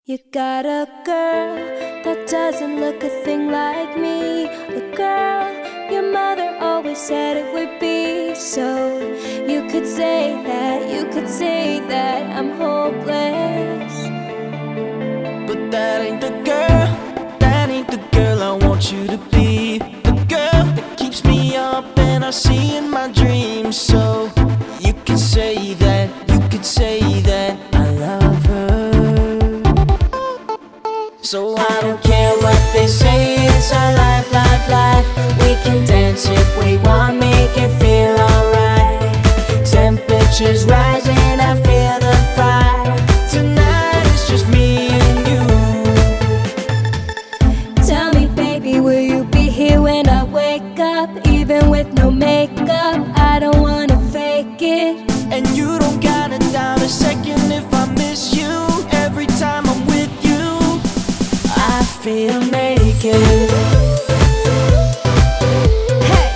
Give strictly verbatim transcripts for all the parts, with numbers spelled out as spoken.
You got a girl that doesn't look a thing like me. A girl your mother always said it would be. So you could say that, you could say that I'm hopeless. But that ain't the girl, that ain't the girl I want you to be. The girl that keeps me up and I see in my dreams. So you could say that, you could say that I love her. So I don't care what they say, it's our life, life, life. We can dance if we want, make it feel alright. Temperatures rising, I feel the fire. Tonight it's just me and you. Tell me baby, will you be here when I wake up? Even with no makeup, I don't wanna fake it. And you don't gotta doubt a second if I miss you. Every time I'm with you, I feel naked. Hey,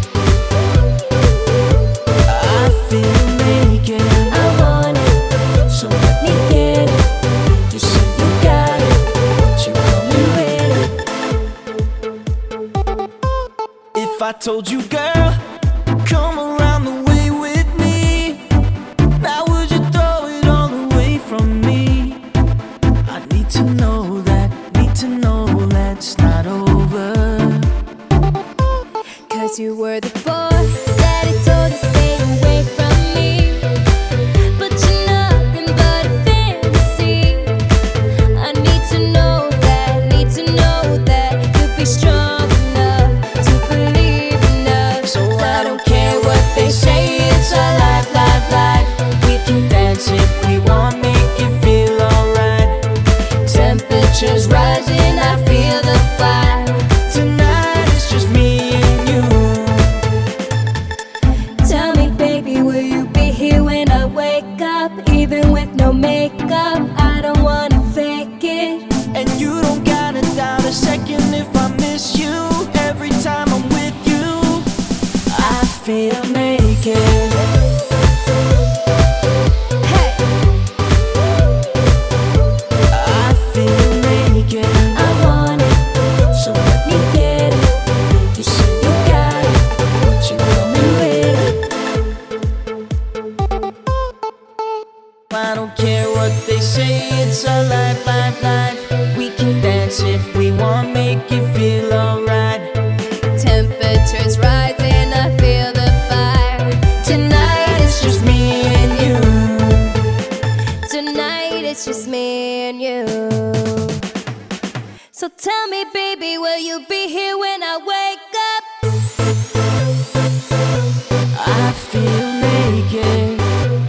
I feel naked. I want it, So let me get it. you say you got it, but you coming with it. If I told you, girl, come around the way with me, now would you throw it all away from me? I need to know that, need to know that's not over. Cause you were the boy that he told to stay away from me. But you're nothing but a fantasy. I need to know that, need to know that you'll be strong enough to believe in us. So I don't care what they say, it's our life, life, life. We can dance if we want, make it feel alright. Temperatures rising, I feel the fire. Tonight it's just me and you. Tell me baby, will you be here when I wake up? Even with no makeup, I don't wanna fake it. And you don't gotta doubt a second if I miss you. Every time I'm with you, I feel naked. Hey, I feel naked. I want it, So let me get it. you say you got it, but you coming with it. I don't care what they say, it's our life, life, life. We can dance if we want, make it feel alright. Temperatures rising, I feel the fire. Tonight it's just me and you. Tonight it's just me and you. So tell me baby, will you be here when I wake up? I feel naked.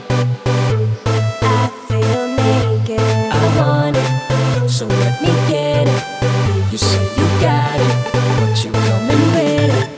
I feel naked, I want it, So let me get it. you say you got it, but you coming with it.